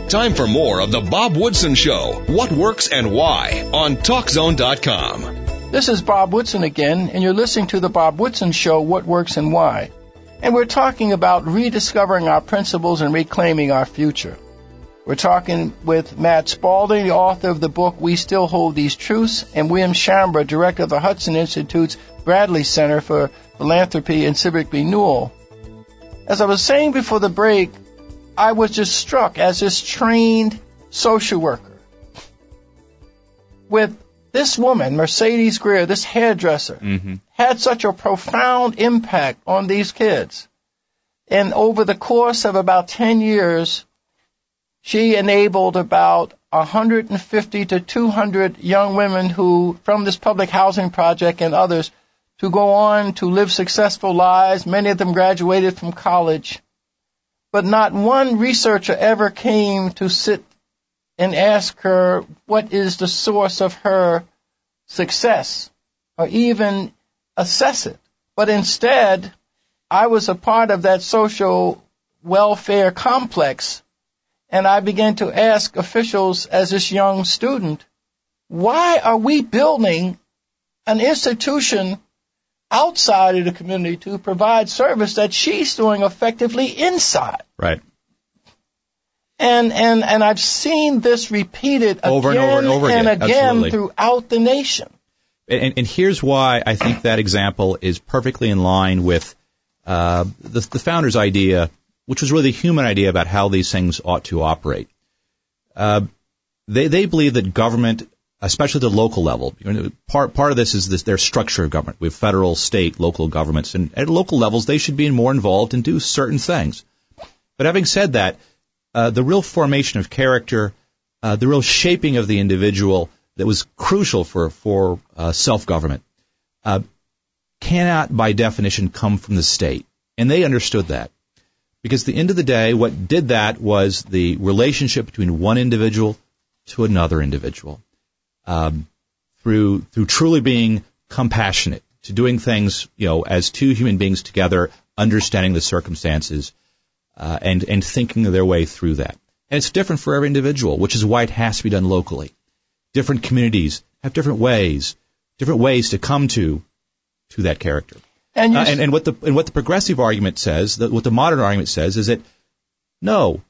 Time for more of the Bob Woodson Show. What works and why on TalkZone.com. This is Bob Woodson again, and you're listening to the Bob Woodson Show, What Works and Why. And we're talking about rediscovering our principles and reclaiming our future. We're talking with Matt Spalding, the author of the book We Still Hold These Truths, and William Schambra, director of the Hudson Institute's Bradley Center for Philanthropy and Civic Renewal. As I was saying before the break, I was just struck as this trained social worker with this woman, Mercedes Greer, this hairdresser, had such a profound impact on these kids. And over the course of about 10 years, she enabled about 150 to 200 young women who, from this public housing project and others, to go on to live successful lives. Many of them graduated from college. But not one researcher ever came to sit and ask her what is the source of her success or even assess it. But instead, I was a part of that social welfare complex, and I began to ask officials as this young student, why are we building an institution outside of the community to provide service that she's doing effectively inside? Right. And I've seen this repeated over again and over and again Absolutely. throughout the nation. And here's why I think that example is perfectly in line with the founder's idea, which was really the human idea about how these things ought to operate. They believe that government, especially the local level, part of this is their structure of government. We have federal, state, local governments, and at local levels they should be more involved and do certain things. But having said that, the real formation of character, the real shaping of the individual that was crucial for self-government cannot, by definition, come from the state. And they understood that. Because at the end of the day, what did that was the relationship between one individual to another individual. Through truly being compassionate, to doing things, as two human beings together, understanding the circumstances, and thinking their way through that. And it's different for every individual, which is why it has to be done locally. Different communities have different ways to come to that character. And what the progressive argument says, what the modern argument says, is that no,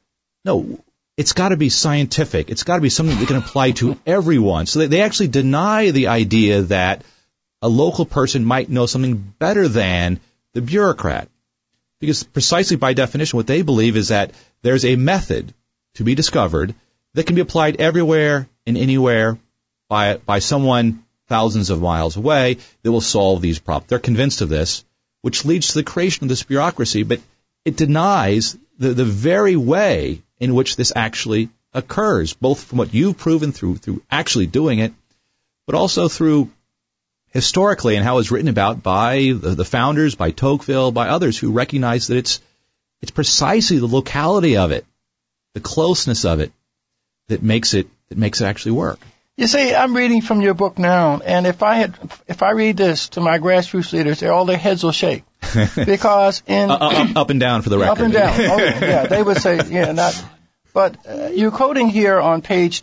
it's got to be scientific. It's got to be something that can apply to everyone. So they actually deny the idea that a local person might know something better than the bureaucrat. Because precisely by definition, what they believe is that there's a method to be discovered that can be applied everywhere and anywhere by someone thousands of miles away that will solve these problems. They're convinced of this, which leads to the creation of this bureaucracy, but it denies the very way in which this actually occurs, both from what you've proven through actually doing it, but also through historically and how it's written about by the founders, by Tocqueville, by others who recognize that it's precisely the locality of it, the closeness of it, that makes it actually work. You see, I'm reading from your book now, and if I read this to my grassroots leaders, all their heads will shake. Because up and down for the record. Up and down. Oh, yeah. They would say, not. But you're quoting here on page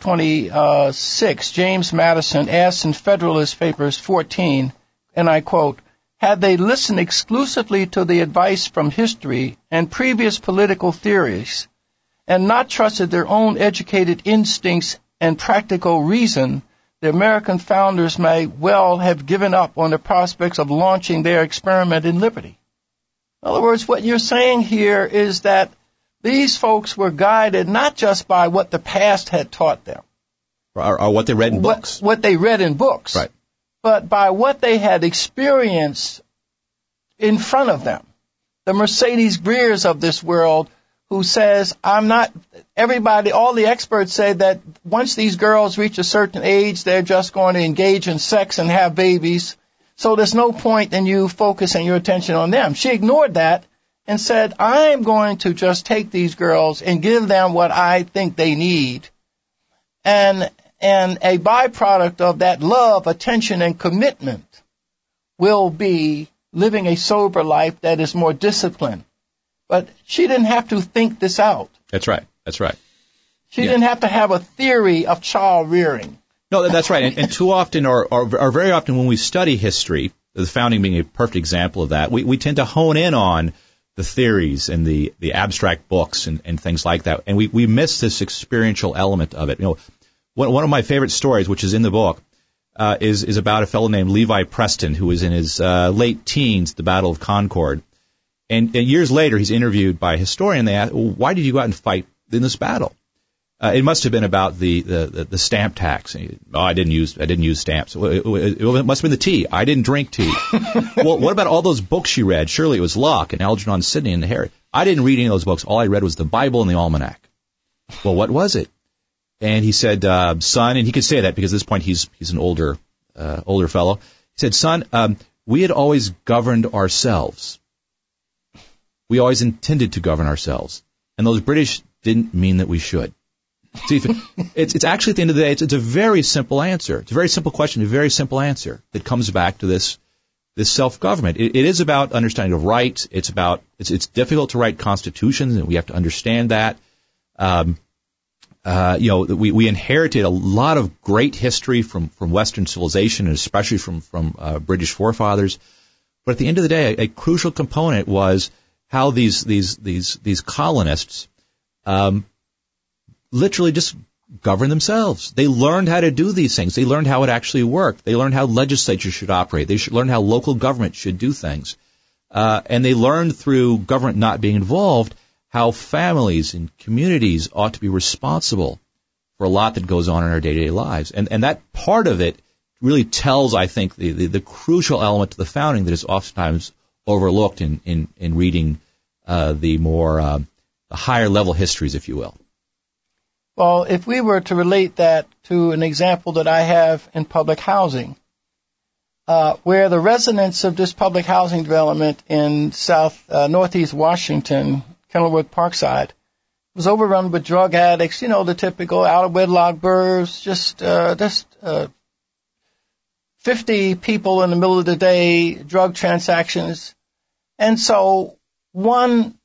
26, James Madison asks in Federalist Papers 14, and I quote, "Had they listened exclusively to the advice from history and previous political theories, and not trusted their own educated instincts and practical reason, the American founders may well have given up on the prospects of launching their experiment in liberty." In other words, what you're saying here is that these folks were guided not just by what the past had taught them, or what they read in books. What they read in books, right, but by what they had experienced in front of them. The Mercedes Greers of this world, who says, all the experts say that once these girls reach a certain age, they're just going to engage in sex and have babies. So there's no point in you focusing your attention on them. She ignored that and said, I'm going to just take these girls and give them what I think they need. And a byproduct of that love, attention, and commitment will be living a sober life that is more disciplined. But she didn't have to think this out. That's right. She didn't have to have a theory of child rearing. No, that's right. And too often, or very often when we study history, the founding being a perfect example of that, we tend to hone in on the theories and the abstract books and things like that. And we miss this experiential element of it. One of my favorite stories, which is in the book, is about a fellow named Levi Preston, who was in his late teens at the Battle of Concord. And years later, he's interviewed by a historian. They ask, well, why did you go out and fight in this battle? It must have been about the stamp tax. I didn't use stamps. It must have been the tea. I didn't drink tea. Well, what about all those books you read? Surely it was Locke and Algernon Sidney and the Harriet. I didn't read any of those books. All I read was the Bible and the Almanac. Well, what was it? And he said, son, and he could say that because at this point he's an older fellow. He said, son, we had always governed ourselves. We always intended to govern ourselves. And those British didn't mean that we should. See, it's actually at the end of the day, it's a very simple answer. It's a very simple question, a very simple answer that comes back to this self-government. It is about understanding of rights. It's difficult to write constitutions, and we have to understand that. We inherited a lot of great history from Western civilization, and especially from British forefathers. But at the end of the day, a crucial component was how these colonists literally just govern themselves. They learned how to do these things. They learned how it actually worked. They learned how legislatures should operate. They should learn how local government should do things. And they learned through government not being involved how families and communities ought to be responsible for a lot that goes on in our day-to-day lives. And that part of it really tells, I think, the crucial element to the founding that is oftentimes overlooked in reading the higher level histories, if you will. Well, if we were to relate that to an example that I have in public housing, where the residents of this public housing development in northeast Washington, Kenilworth Parkside, was overrun with drug addicts, the typical out-of-wedlock births, just 50 people in the middle of the day, drug transactions. And so one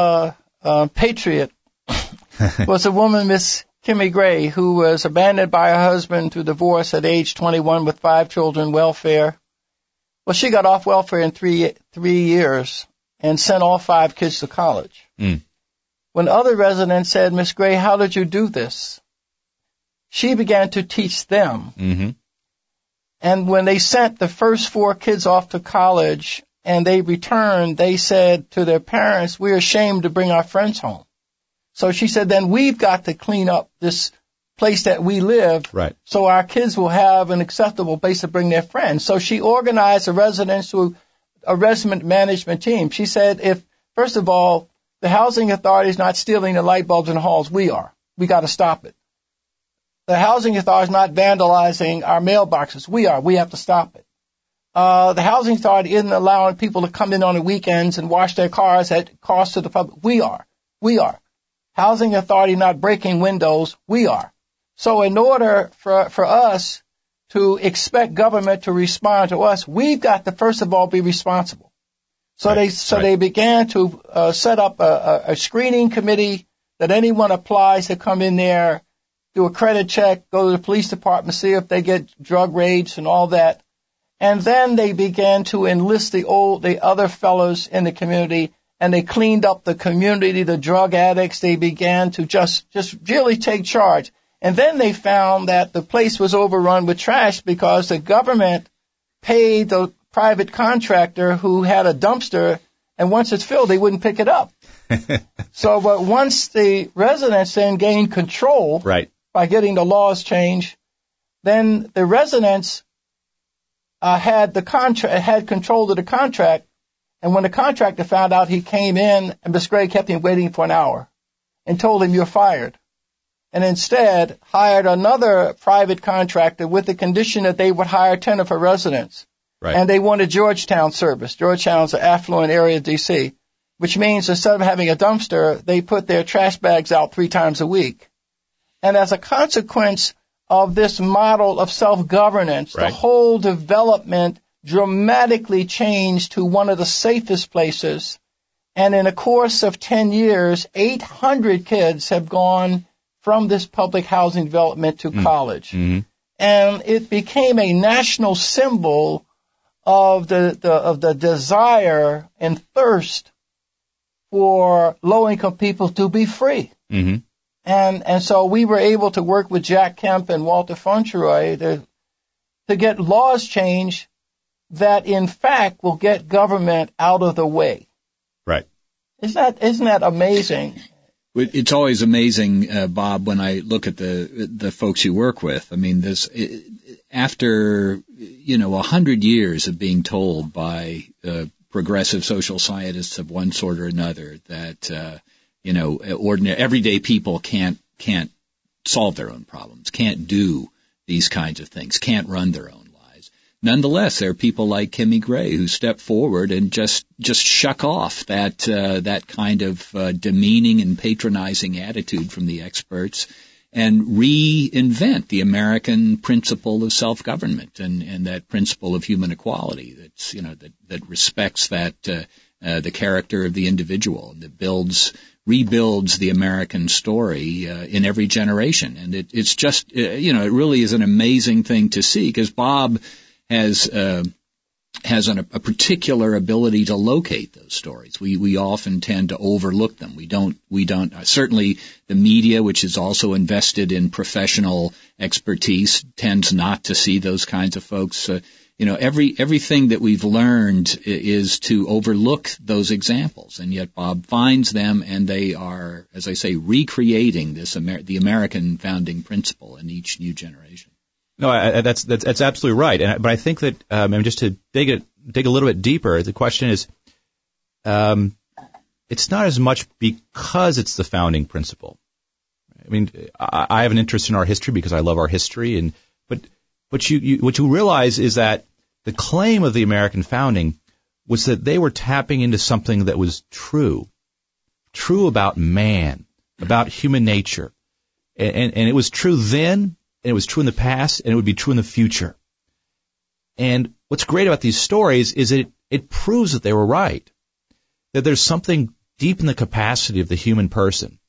patriot was a woman, Miss Kimmy Gray, who was abandoned by her husband through divorce at age 21 with 5 children, welfare. Well, she got off welfare in three years and sent all 5 kids to college. Mm. When other residents said, Miss Gray, how did you do this? She began to teach them. Mm-hmm. And when they sent the first 4 kids off to college and they returned, they said to their parents, we're ashamed to bring our friends home. So she said, then we've got to clean up this place that we live, right, so our kids will have an acceptable place to bring their friends. So she organized the residents to a resident management team. She said, first of all, the housing authority is not stealing the light bulbs in the halls, we are. We got to stop it. The housing authority is not vandalizing our mailboxes, we are. We have to stop it. The housing authority isn't allowing people to come in on the weekends and wash their cars at cost to the public, we are. We are. Housing authority not breaking windows, we are. So in order for us to expect government to respond to us, we've got to first of all be responsible. So they began to set up a screening committee that anyone applies to come in there, do a credit check, go to the police department, see if they get drug raids and all that. And then they began to enlist the other fellows in the community, and they cleaned up the community, the drug addicts. They began to just really take charge. And then they found that the place was overrun with trash because the government paid the private contractor who had a dumpster, and once it's filled, they wouldn't pick it up. But once the residents then gained control, right, by getting the laws changed, then the residents had control of the contract. And when the contractor found out, he came in, and Miss Gray kept him waiting for an hour and told him, you're fired. And instead hired another private contractor with the condition that they would hire 10 of her residents. Right. And they wanted Georgetown service. Georgetown's an affluent area of D.C., which means instead of having a dumpster, they put their trash bags out 3 times a week. And as a consequence of this model of self-governance, right, the whole development dramatically changed to one of the safest places. And in a course of 10 years, 800 kids have gone from this public housing development to college. Mm-hmm. And it became a national symbol of the desire and thirst for low-income people to be free. Mm-hmm. And so we were able to work with Jack Kemp and Walter Fauntroy to get laws changed that, in fact, will get government out of the way. Right. Isn't that amazing? It's always amazing, Bob, when I look at the folks you work with. I mean, after 100 years of being told by progressive social scientists of one sort or another that ordinary everyday people can't solve their own problems, can't do these kinds of things, can't run their own lives. Nonetheless, there are people like Kimmy Gray who step forward and just shuck off that kind of demeaning and patronizing attitude from the experts and reinvent the American principle of self-government and that principle of human equality that's that respects the character of the individual and that rebuilds the American story in every generation. And it's just it really is an amazing thing to see, because Bob has a particular ability to locate those stories. We often tend to overlook them. We don't certainly the media, which is also invested in professional expertise, tends not to see those kinds of folks. Everything that we've learned is to overlook those examples, and yet Bob finds them, and they are, as I say, recreating the American founding principle in each new generation. No, that's absolutely right. But I think that just to dig a little bit deeper, the question is, it's not as much because it's the founding principle. I mean, I have an interest in our history because I love our history, but what you realize is that the claim of the American founding was that they were tapping into something that was true about man, about human nature, and it was true then. And it was true in the past, and it would be true in the future. And what's great about these stories is it proves that they were right, that there's something deep in the capacity of the human person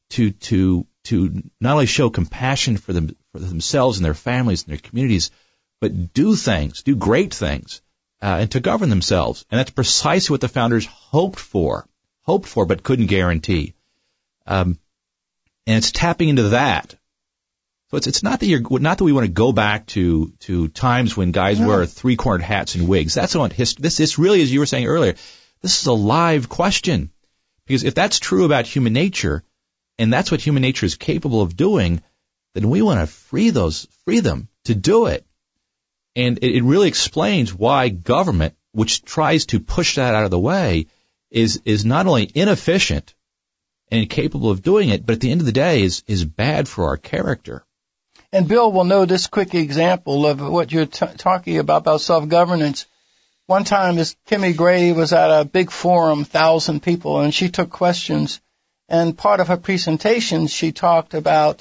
to not only show compassion for themselves and their families and their communities, but do great things, and to govern themselves. And that's precisely what the founders hoped for, but couldn't guarantee. And it's tapping into that. So it's not that we want to go back to times when guys wear three-cornered hats and wigs. That's not history. This really, as you were saying earlier, this is a live question. Because if that's true about human nature, and that's what human nature is capable of doing, then we want to free them to do it. And it really explains why government, which tries to push that out of the way, is not only inefficient and incapable of doing it, but at the end of the day is bad for our character. And Bill will know this quick example of what you're talking about self-governance. One time, Kimmy Gray was at a big forum, 1,000 people, and she took questions. And part of her presentation, she talked about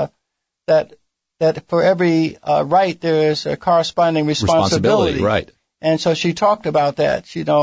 that for every right there is a corresponding responsibility. Right. And so she talked about that. You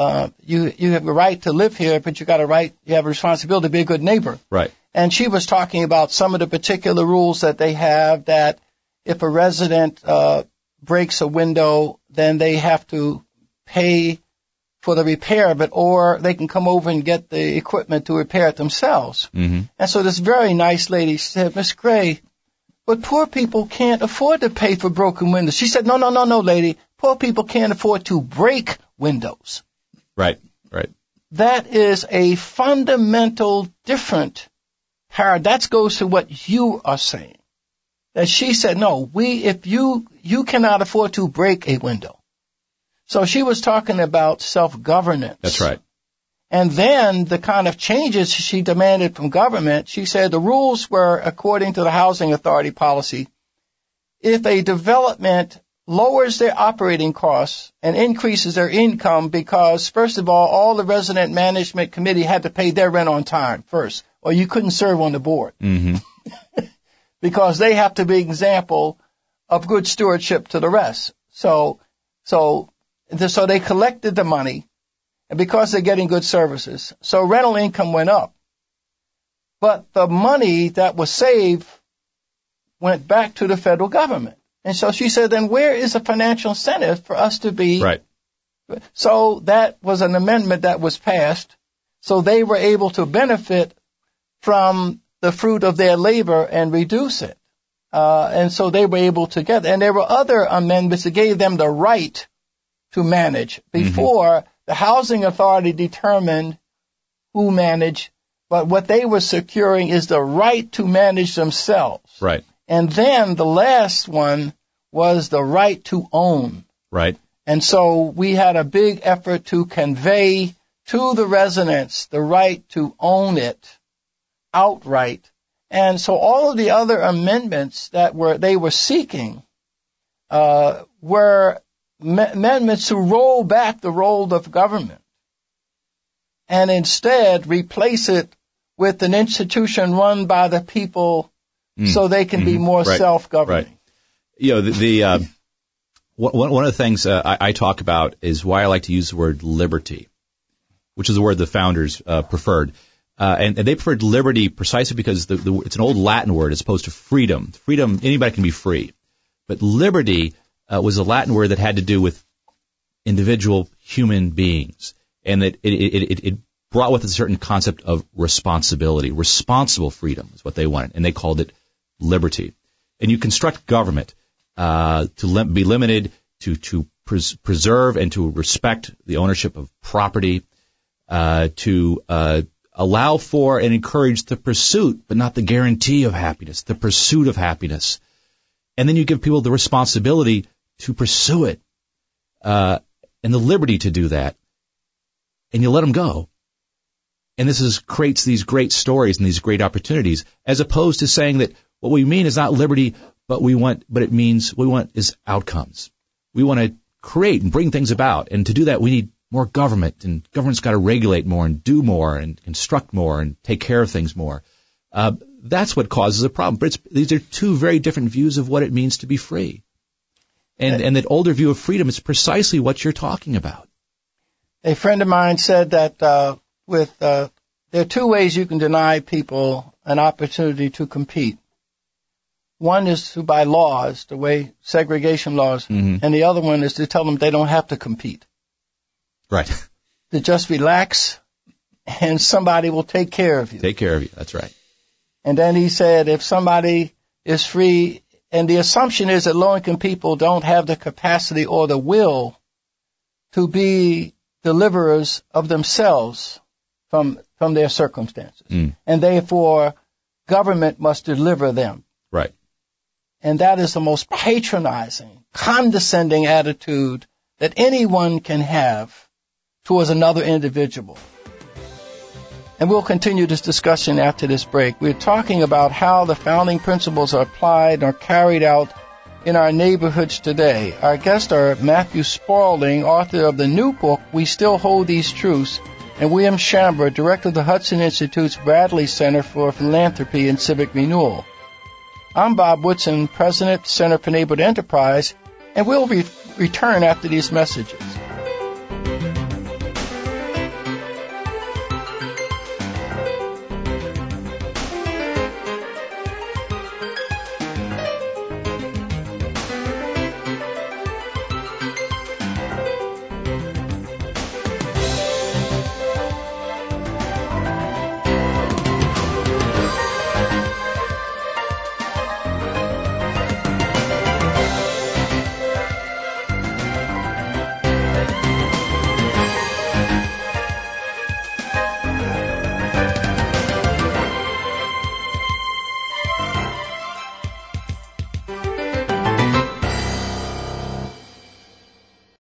have a right to live here, but you have a responsibility to be a good neighbor. Right. And she was talking about some of the particular rules that they have, that if a resident breaks a window, then they have to pay for the repair of it, or they can come over and get the equipment to repair it themselves. Mm-hmm. And so this very nice lady said, Miss Gray, but poor people can't afford to pay for broken windows. She said, no, lady. Poor people can't afford to break windows. Right. That is a fundamental different paradigm. That goes to what you are saying. That she said, no, if you cannot afford to break a window. So she was talking about self-governance. That's right. And then the kind of changes she demanded from government, she said the rules were, according to the Housing Authority policy, if a development lowers their operating costs and increases their income because, first of all the resident management committee had to pay their rent on time first, or you couldn't serve on the board. Mm-hmm. Because they have to be an example of good stewardship to the rest. So they collected the money, and because they're getting good services, so rental income went up. but the money that was saved went back to the federal government. And so she said, then where is the financial incentive for us to be? Right. So that was an amendment that was passed. So they were able to benefit from the fruit of their labor and reduce it. And so they were able to get, and there were other amendments that gave them the right to manage. Before, the housing authority determined who managed, but what they were securing is the right to manage themselves. Right. And then the last one was the right to own. Right. And so we had a big effort to convey to the residents the right to own it outright. And so all of the other amendments that they were seeking were amendments to roll back the role of government and instead replace it with an institution run by the people so they can be more self-governing. Right. You know, one of the things I talk about is why I like to use the word liberty, which is the word the founders preferred. And they preferred liberty precisely because it's an old Latin word as opposed to freedom. Freedom, anybody can be free. But liberty was a Latin word that had to do with individual human beings. And that it brought with it a certain concept of responsibility. Responsible freedom is what they wanted. And they called it liberty. And you construct government to be limited, to preserve and to respect the ownership of property, to allow for and encourage the pursuit, but not the guarantee of happiness, the pursuit of happiness. And then you give people the responsibility to pursue it, and the liberty to do that. And you let them go. And this creates these great stories and these great opportunities, as opposed to saying that what we mean is not liberty, but it means what we want is outcomes. We want to create and bring things about. And to do that, we need more government, and government's got to regulate more and do more and construct more and take care of things more. That's what causes a problem. But these are two very different views of what it means to be free. And that older view of freedom is precisely what you're talking about. A friend of mine said that there are two ways you can deny people an opportunity to compete. One is by laws, the way segregation laws, and the other one is to tell them they don't have to compete. Right. To just relax, and somebody will take care of you. Take care of you. That's right. And then he said if somebody is free, and the assumption is that low-income people don't have the capacity or the will to be deliverers of themselves from their circumstances. And therefore, government must deliver them. Right. And that is the most patronizing, condescending attitude that anyone can have towards another individual. And we'll continue this discussion after this break. We're talking about how the founding principles are applied or carried out in our neighborhoods today. Our guests are Matthew Spaulding, author of the new book, We Still Hold These Truths, and William Schambra, director of the Hudson Institute's Bradley Center for Philanthropy and Civic Renewal. I'm Bob Woodson, president, Center for Neighborhood Enterprise, and we'll return after these messages.